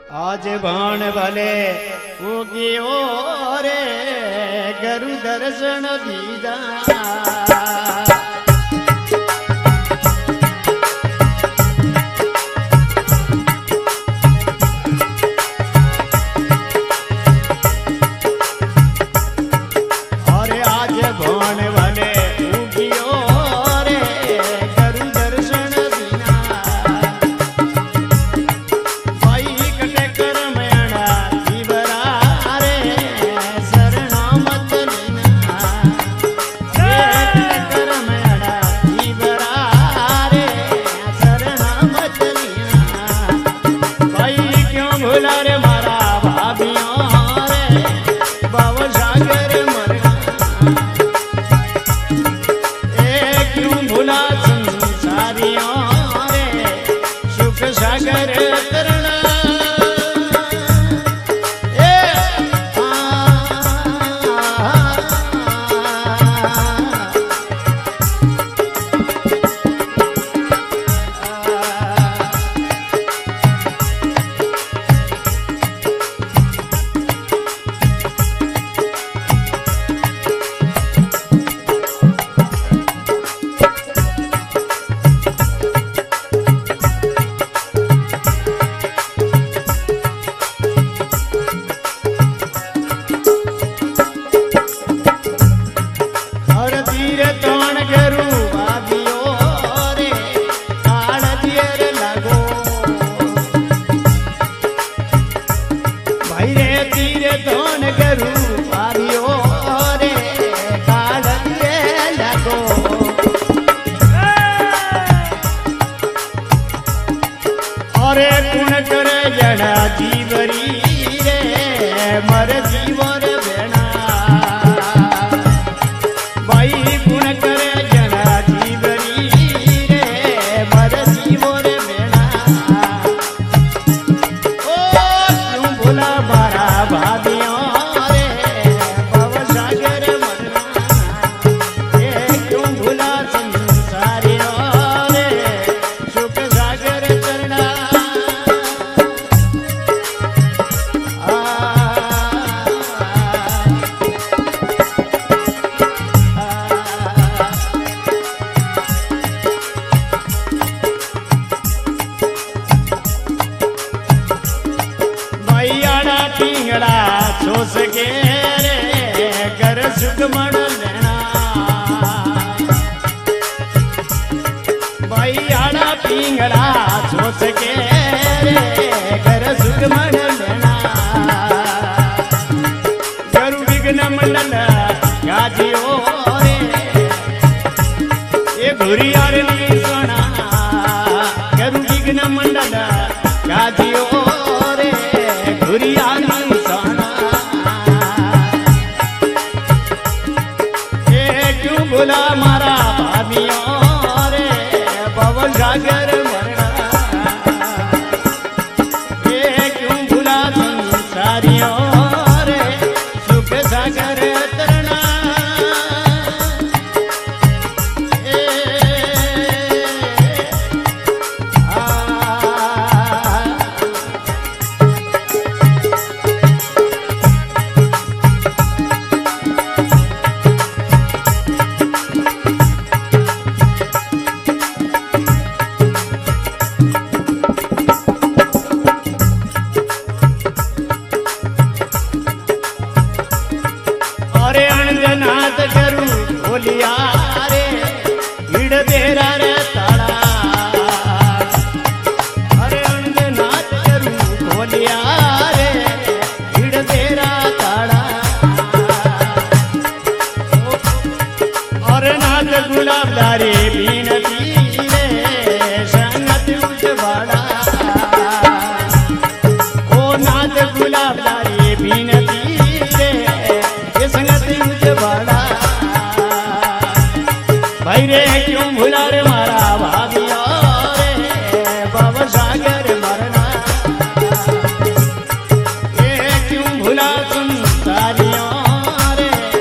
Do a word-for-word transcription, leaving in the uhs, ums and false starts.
आज भाण भले उगियो रे गुरु दर्शन दीदा। जीवरी रे मर जीवर बेना भाई गुण करे जना जीवरी रे मर जीवर बेना। ओ क्यों भूला मारा भाभियों रे भव सागर मरना। ये क्यों भूला संसारियों रे सुख सागर चरना। सोस के रे कर सुख मण लेना भाई आड़ा पिंगड़ा सोस के रे कर सुख मण लेना। गुरु विघ्न मंडल गाजियो रे ये घुरियार नी सोना। गुरु विघ्न मंडल गाजियो रे घुरियार नी सोना। भूला मारा भाभियों रे पवन सागर मरना। ये क्यों भूला संसारियों रे सुख सागर तरना। बोलिया रे हिड़ तेरा रे ताड़ा। अरे अंगनाथ करू बोलिया रे हिड़ तेरा ताड़ा। और नाथ गुलाबदारे बीनती रे संगत उजवाड़ा। ओ नाथ गुलाबदारे बीनती रे संगत उजवाड़ा। भाई रे क्यों भुला रे